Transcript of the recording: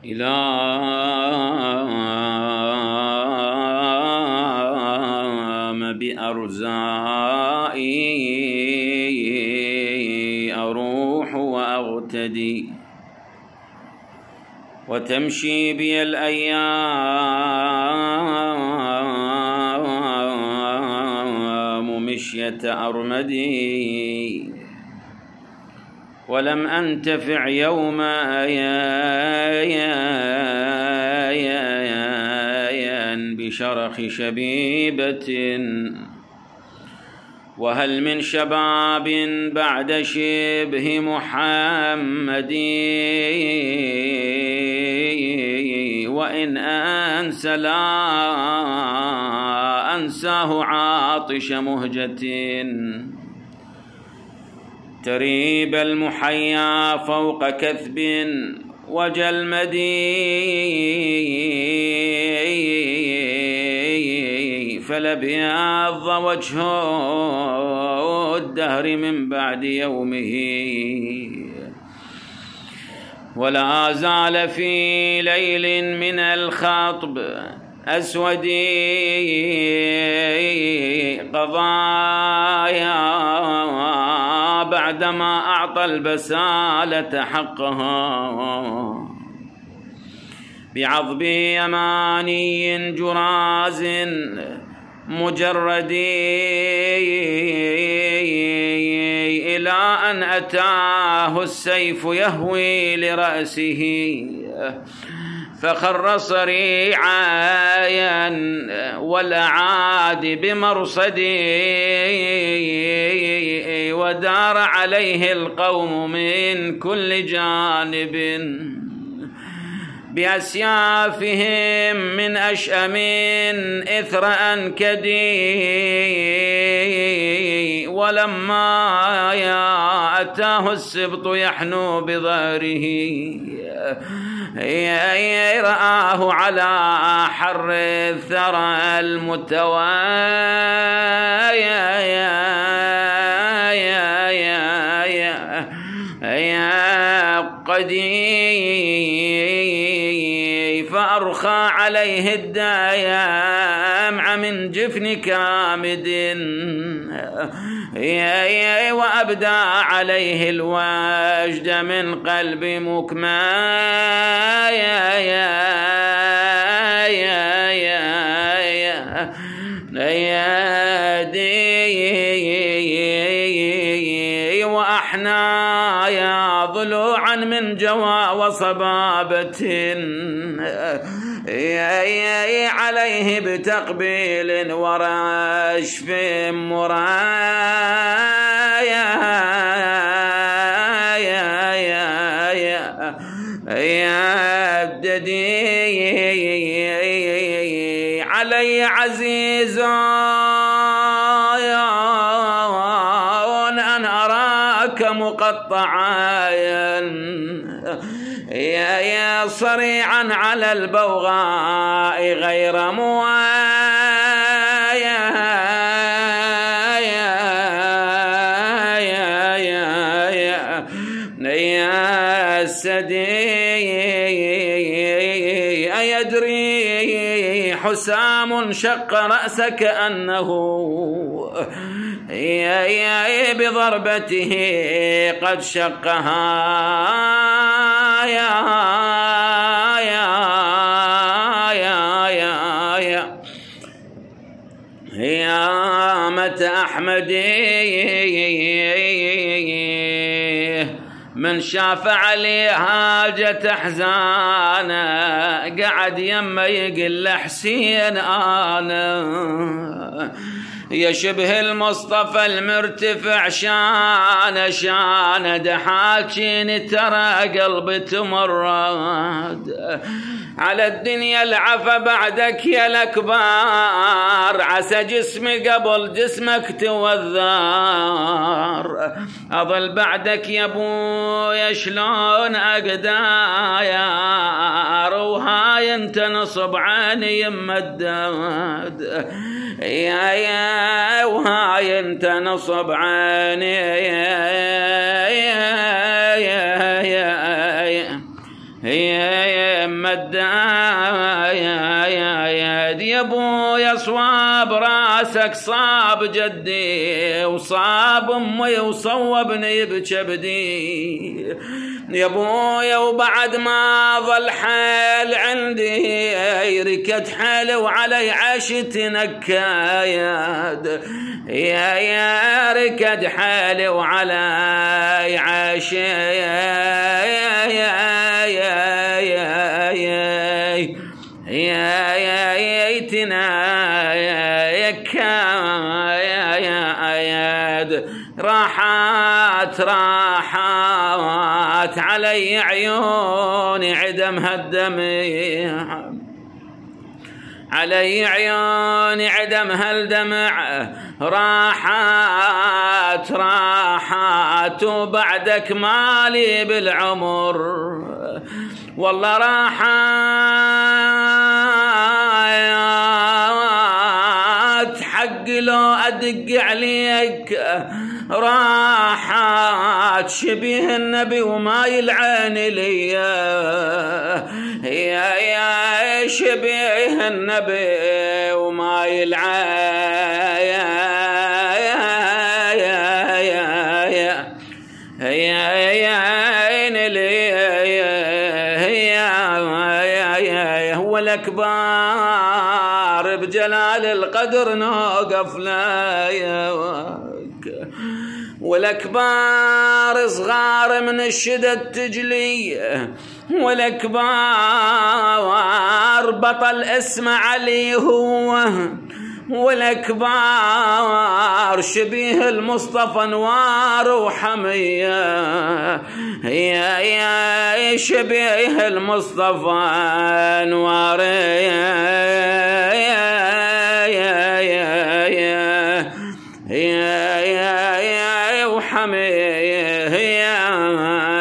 إلى بأرزائي أروح وأغتدي، وتمشي بي الأيام مشية أرمدي، ولم أنتفع يوما بشرخ شبيبة. وهل من شباب بعد شبه محمد، وإن أنسى لا أنساه عاطش مهجة. تريب المحيا فوق كثب وجلمد، فلبيض وجه الدهر من بعد يومه، ولا زال في ليل من الخطب أسود قضايا، بعدما أعطى البسالة حقها، بعضب يماني جراز مجرد، إلى أن أتاه السيف يهوي لرأسه، فخر صريعا والأعادي بمرصدي، ودار عليه القوم من كل جانب بأسيافهم من أشأم إثر أنكدي. ولما أتاه السبط يحنو بظهره، رآه على حر الثرى فأرخى عليه الدمع من جفن كامد، وأبدى عليه الوجد من قلب مكمى، وأحنايا ضلوعا من جوى وصبابة، عليه بتقبيل ورشف مرايا، علي عزيز أن أراك مقطعا، يا صريعا على البوغاء غير موايا، يا السدي أيدري حسام شق رأسك أنه بضربته قد شقها، يا متى أحمدي من شاف علي حاجة حزانة، قعد يما يقل حسين أنا، يا شبه المصطفى المرتفع شان دحاكين ترى قلبي تمرد، على الدنيا العفا بعدك يا الأكبار، عسى جسمي قبل جسمك توذار، أظل بعدك يا ابويا شلون أقداير، وهاي انت نصب عيني يما الداد، يا وهاي انت نصب عيني يا راسك صاب جدي وصاب امي وصوبني بكبدي يا ابويا، وبعد ما ظل حال عندي ركد حالي وعلي عاشت نكايد، يا ركد حالي وعلي عاشيت راحات علي عيوني عدمها الدمع، علي عيوني عدمها الدمع، راحات وبعدك مالي بالعمر، والله راحات حق لو أدق عليك، راحات شبيه النبي وما يلعن لي، يا شبيه النبي وما يلعن لي، هو الأكبر بجلال القدر نوقف لا، والأكبار صغار من الشدد تجلي، والأكبار بطل اسمه علي هو، والأكبار شبيه المصطفى نوار وحمية، يا شبيه المصطفى نوار وحمية